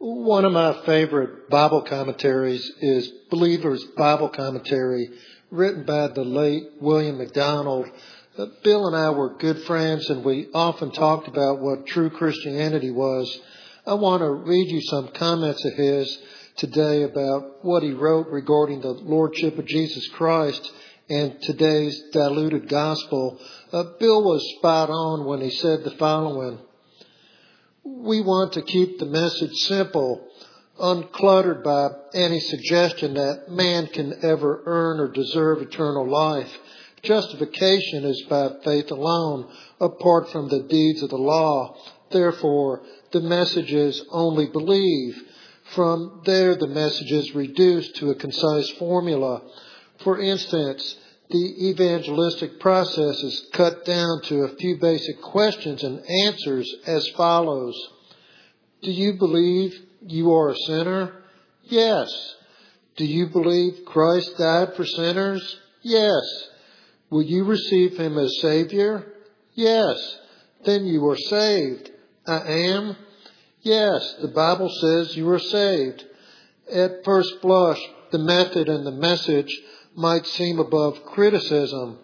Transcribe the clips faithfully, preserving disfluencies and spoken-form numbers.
One of my favorite Bible commentaries is Believer's Bible Commentary, written by the late William MacDonald. Uh, Bill and I were good friends, and we often talked about what true Christianity was. I want to read you some comments of his today about what he wrote regarding the Lordship of Jesus Christ and today's diluted gospel. Uh, Bill was spot on when he said the following: "We want to keep the message simple, uncluttered by any suggestion that man can ever earn or deserve eternal life. Justification is by faith alone, apart from the deeds of the law. Therefore, the message is only believe. From there, the message is reduced to a concise formula. For instance, the evangelistic process is cut down to a few basic questions and answers as follows. Do you believe you are a sinner? Yes. Do you believe Christ died for sinners? Yes. Will you receive him as Savior? Yes. Then you are saved. I am? Yes, the Bible says you are saved. At first blush, the method and the message might seem above criticism,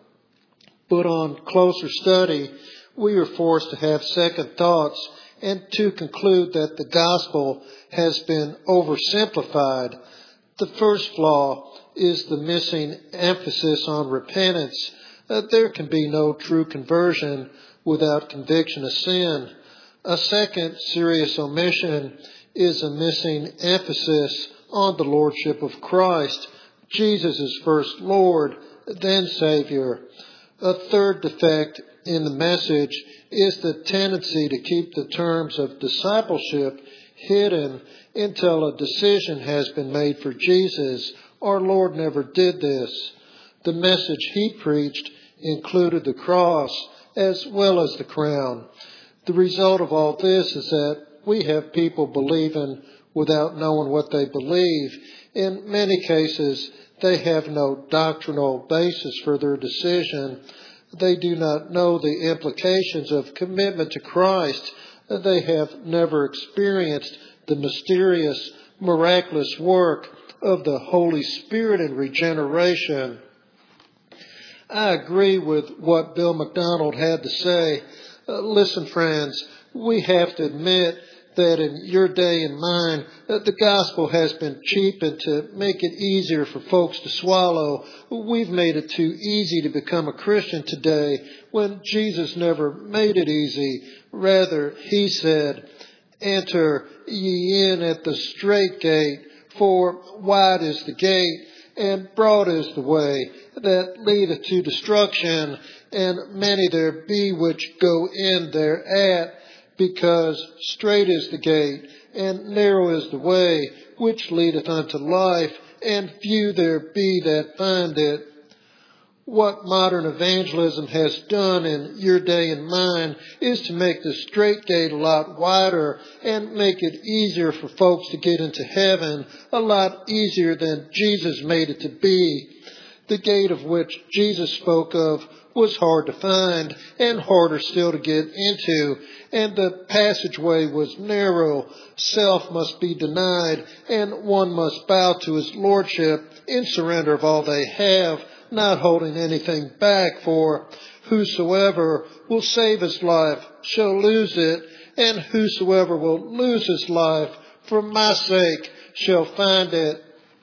but on closer study, we are forced to have second thoughts and to conclude that the gospel has been oversimplified. The first flaw is the missing emphasis on repentance. Uh, there can be no true conversion without conviction of sin. A second serious omission is a missing emphasis on the Lordship of Christ. Jesus is first Lord, then Savior. A third defect in the message is the tendency to keep the terms of discipleship hidden until a decision has been made for Jesus. Our Lord never did this. The message he preached included the cross as well as the crown. The result of all this is that we have people believing without knowing what they believe. In many cases, they have no doctrinal basis for their decision. They do not know the implications of commitment to Christ. They have never experienced the mysterious, miraculous work of the Holy Spirit in regeneration." I agree with what Bill MacDonald had to say. Uh, listen, friends, we have to admit that in your day and mine, uh, the gospel has been cheapened to make it easier for folks to swallow. We've made it too easy to become a Christian today when Jesus never made it easy. Rather, he said, "Enter ye in at the strait gate, for wide is the gate, and broad is the way that leadeth to destruction, and many there be which go in thereat. Because strait is the gate, and narrow is the way which leadeth unto life, and few there be that find it." What modern evangelism has done in your day and mine is to make the strait gate a lot wider and make it easier for folks to get into heaven, a lot easier than Jesus made it to be. The gate of which Jesus spoke of was hard to find and harder still to get into, and the passageway was narrow. Self must be denied, and one must bow to his lordship in surrender of all they have, not holding anything back. For whosoever will save his life shall lose it, and whosoever will lose his life for my sake shall find it.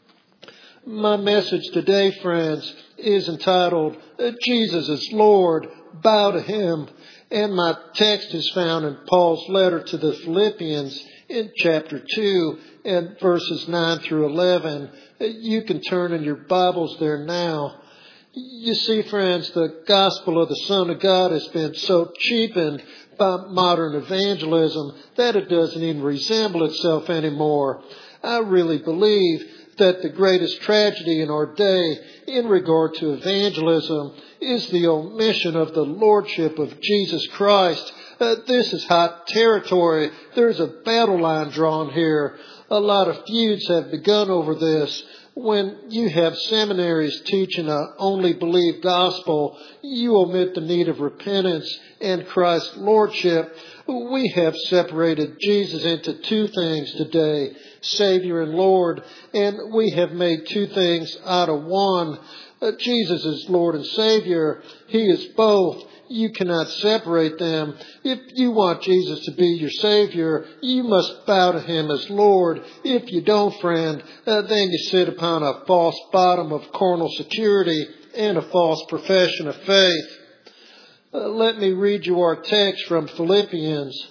My message today, friends, is entitled, Jesus is Lord, Bow to Him. And my text is found in Paul's letter to the Philippians in chapter two and verses nine through eleven. You can turn in your Bibles there now. You see, friends, the gospel of the Son of God has been so cheapened by modern evangelism that it doesn't even resemble itself anymore. I really believe that the greatest tragedy in our day in regard to evangelism is the omission of the Lordship of Jesus Christ. Uh, this is hot territory. There's a battle line drawn here. A lot of feuds have begun over this. When you have seminaries teaching a only believe gospel, you omit the need of repentance and Christ's lordship. We have separated Jesus into two things today, Savior and Lord, and we have made two things out of one. Uh, Jesus is Lord and Savior. He is both. You cannot separate them. If you want Jesus to be your Savior, you must bow to Him as Lord. If you don't, friend, uh, then you sit upon a false bottom of carnal security and a false profession of faith. Uh, let me read you our text from Philippians.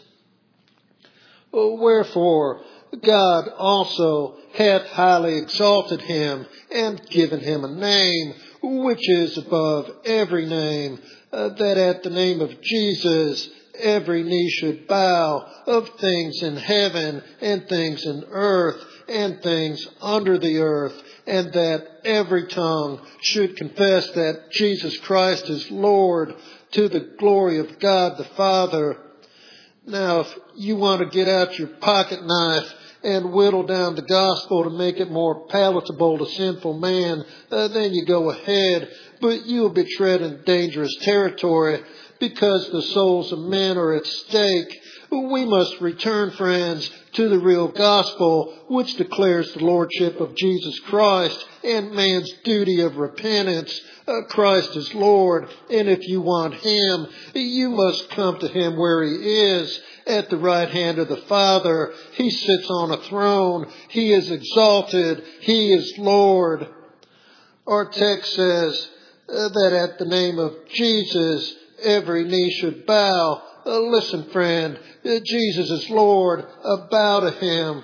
Wherefore, God also hath highly exalted him and given him a name which is above every name, uh, that at the name of Jesus every knee should bow, of things in heaven and things in earth and things under the earth, and that every tongue should confess that Jesus Christ is Lord, to the glory of God the Father. Now, if you want to get out your pocket knife and whittle down the gospel to make it more palatable to sinful man, uh, then you go ahead. But you'll be treading dangerous territory because the souls of men are at stake. We must return, friends, to the real gospel, which declares the lordship of Jesus Christ and man's duty of repentance. Uh, Christ is Lord, and if you want Him, you must come to Him where He is, at the right hand of the Father. He sits on a throne. He is exalted. He is Lord. Our text says uh, that at the name of Jesus, every knee should bow. Uh, listen, friend, uh, Jesus is Lord. Uh, bow to Him.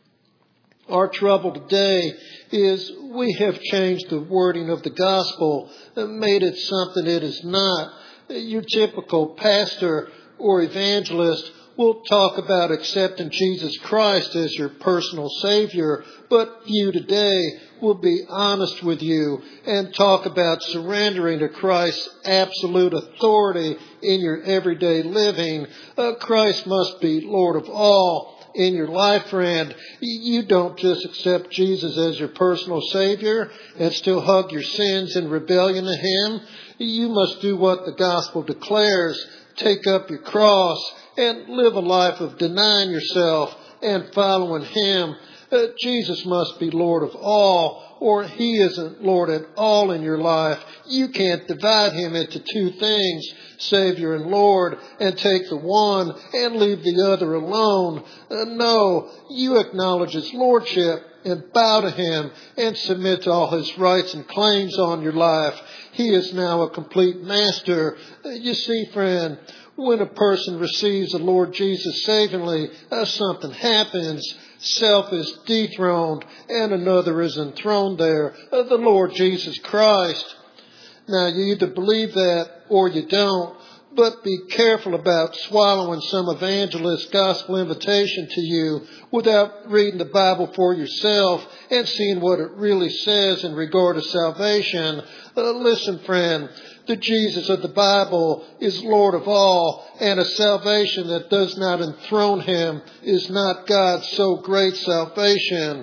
Our trouble today is we have changed the wording of the gospel and made it something it is not. Your typical pastor or evangelist will talk about accepting Jesus Christ as your personal Savior, but you today will be honest with you and talk about surrendering to Christ's absolute authority in your everyday living. Uh, Christ must be Lord of all in your life, friend. You don't just accept Jesus as your personal Savior and still hug your sins in rebellion to Him. You must do what the gospel declares. Take up your cross and live a life of denying yourself and following Him. Uh, Jesus must be Lord of all, or He isn't Lord at all in your life. You can't divide Him into two things, Savior and Lord, and take the one and leave the other alone. Uh, no, you acknowledge His Lordship and bow to Him and submit to all His rights and claims on your life. He is now a complete master. Uh, you see, friend, when a person receives the Lord Jesus savingly, uh, something happens. Self is dethroned and another is enthroned there, uh, the Lord Jesus Christ. Now, you either believe that or you don't, but be careful about swallowing some evangelist gospel invitation to you without reading the Bible for yourself and seeing what it really says in regard to salvation. Uh, listen, friend, the Jesus of the Bible is Lord of all, and a salvation that does not enthrone Him is not God's so great salvation.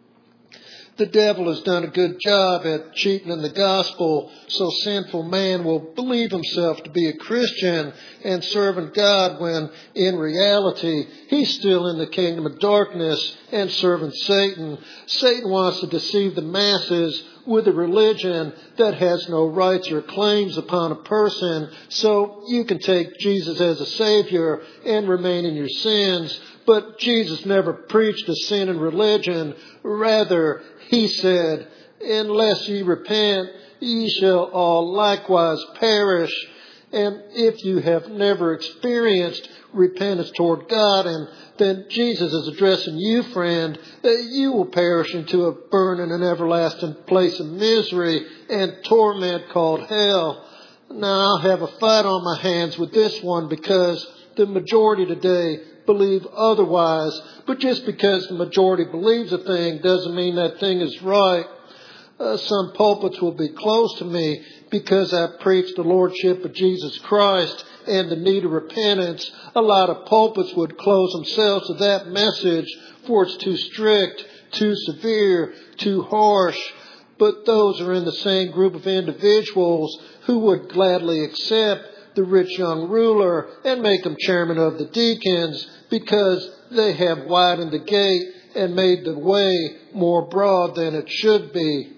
The devil has done a good job at cheapening the gospel so sinful man will believe himself to be a Christian and serving God when in reality he's still in the kingdom of darkness and serving Satan. Satan wants to deceive the masses with a religion that has no rights or claims upon a person, so you can take Jesus as a Savior and remain in your sins. But Jesus never preached a sin in religion. Rather, He said, unless ye repent, ye shall all likewise perish. And if you have never experienced repentance toward God, and then Jesus is addressing you, friend, that you will perish into a burning and everlasting place of misery and torment called hell. Now, I'll have a fight on my hands with this one because the majority today believe otherwise. But just because the majority believes a thing doesn't mean that thing is right. Uh, some pulpits will be closed to me because I preach the Lordship of Jesus Christ and the need of repentance, a lot of pulpits would close themselves to that message, for it's too strict, too severe, too harsh. But those are in the same group of individuals who would gladly accept the rich young ruler and make him chairman of the deacons because they have widened the gate and made the way more broad than it should be.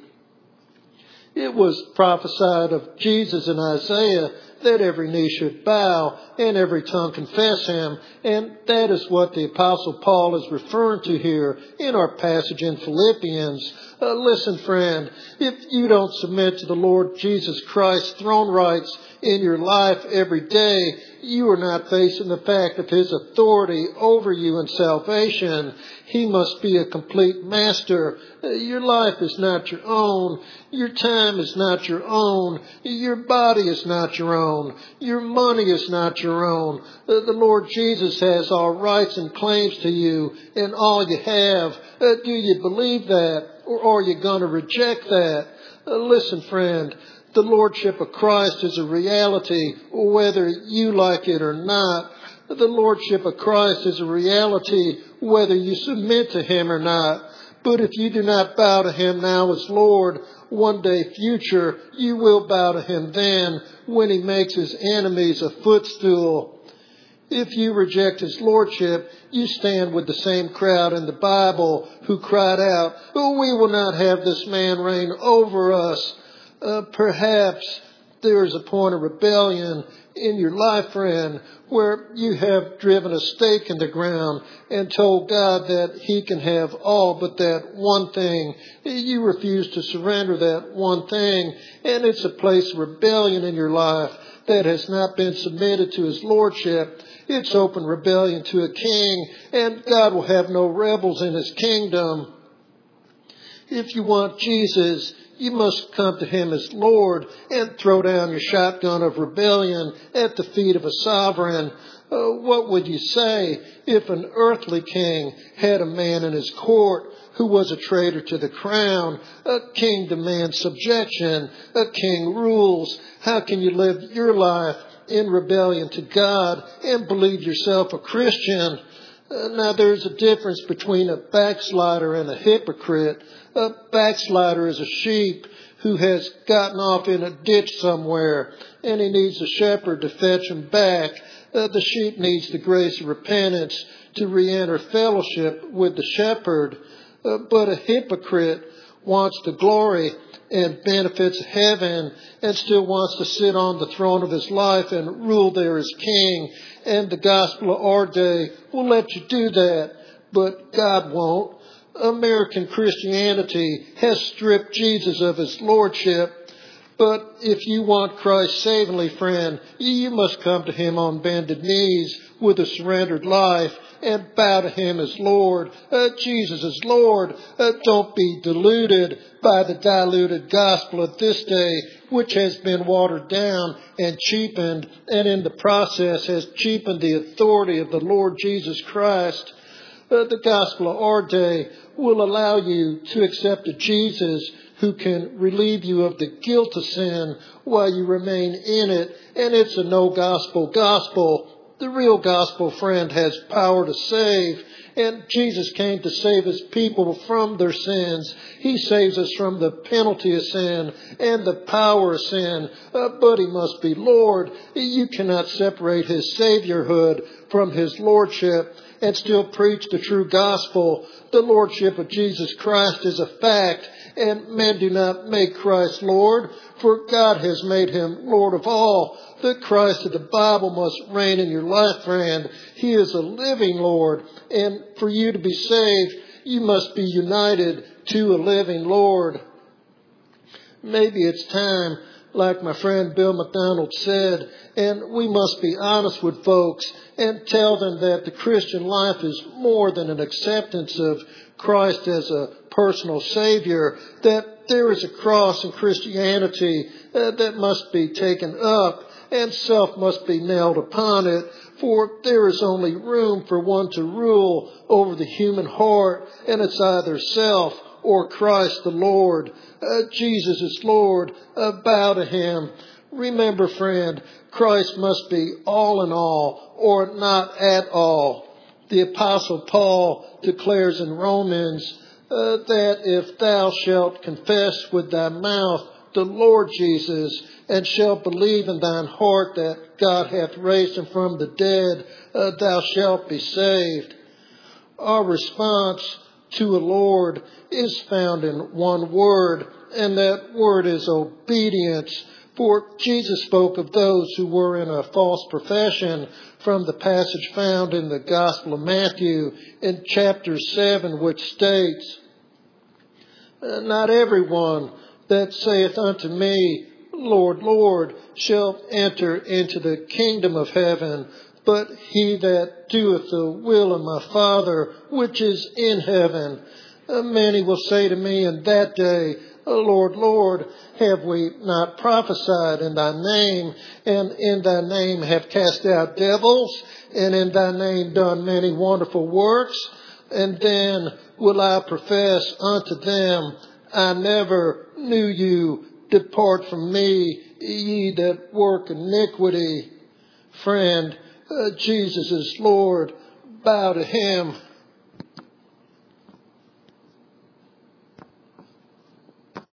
It was prophesied of Jesus in Isaiah that every knee should bow and every tongue confess him. And that is what the Apostle Paul is referring to here in our passage in Philippians. Uh, listen, friend, if you don't submit to the Lord Jesus Christ's throne rights in your life every day, you are not facing the fact of his authority over you in salvation. He must be a complete master. Your life is not your own. Your time is not your own. Your body is not your own. Your money is not your own. The Lord Jesus has all rights and claims to you and all you have. Do you believe that, or are you going to reject that? Listen, friend. The Lordship of Christ is a reality, whether you like it or not. The Lordship of Christ is a reality, whether you submit to him or not. But if you do not bow to him now as Lord, one day future, you will bow to him then, when he makes his enemies a footstool. If you reject his lordship, you stand with the same crowd in the Bible who cried out, "Oh, we will not have this man reign over us." Uh, perhaps there is a point of rebellion in your life, friend, where you have driven a stake in the ground and told God that he can have all but that one thing. You refuse to surrender that one thing, and it's a place of rebellion in your life that has not been submitted to his lordship. It's open rebellion to a king, and God will have no rebels in his kingdom. If you want Jesus, you must come to him as Lord and throw down your shotgun of rebellion at the feet of a sovereign. Uh, what would you say if an earthly king had a man in his court who was a traitor to the crown? A king demands subjection. A king rules. How can you live your life in rebellion to God and believe yourself a Christian? Uh, now, there's a difference between a backslider and a hypocrite. A backslider is a sheep who has gotten off in a ditch somewhere, and he needs a shepherd to fetch him back. Uh, the sheep needs the grace of repentance to re-enter fellowship with the shepherd. Uh, but a hypocrite wants the glory and benefits of heaven and still wants to sit on the throne of his life and rule there as king. And the gospel of our day will let you do that, but God won't. American Christianity has stripped Jesus of his lordship. But if you want Christ savingly, friend, you must come to him on bended knees with a surrendered life and bow to him as Lord. Uh, Jesus is Lord. Uh, don't be deluded by the diluted gospel of this day, which has been watered down and cheapened, and in the process has cheapened the authority of the Lord Jesus Christ. Uh, the gospel of our day will allow you to accept a Jesus who can relieve you of the guilt of sin while you remain in it. And it's a no-gospel gospel. The real gospel, friend, has power to save. And Jesus came to save his people from their sins. He saves us from the penalty of sin and the power of sin. Uh, but he must be Lord. You cannot separate his saviorhood from his lordship and still preach the true gospel. The lordship of Jesus Christ is a fact, and men do not make Christ Lord, for God has made him Lord of all. The Christ of the Bible must reign in your life, friend. He is a living Lord, and for you to be saved, you must be united to a living Lord. Maybe it's time, like my friend Bill McDonald said, and we must be honest with folks and tell them that the Christian life is more than an acceptance of Christ as a personal Savior, that there is a cross in Christianity uh, that must be taken up and self must be nailed upon it, for there is only room for one to rule over the human heart, and it's either self or Christ the Lord. Uh, Jesus is Lord. Uh, bow to him. Remember, friend, Christ must be all in all or not at all. The Apostle Paul declares in Romans uh, that if thou shalt confess with thy mouth the Lord Jesus, and shalt believe in thine heart that God hath raised him from the dead, uh, thou shalt be saved. Our response to the Lord is found in one word, and that word is obedience. For Jesus spoke of those who were in a false profession from the passage found in the Gospel of Matthew in chapter seven, which states, Not everyone that saith unto me, Lord, Lord, shall enter into the kingdom of heaven, but he that doeth the will of my Father which is in heaven. Many will say to me in that day, Lord, Lord, have we not prophesied in thy name, and in thy name have cast out devils, and in thy name done many wonderful works? And then will I profess unto them, I never knew you. Depart from me, ye that work iniquity. Friend, uh, Jesus is Lord. Bow to him.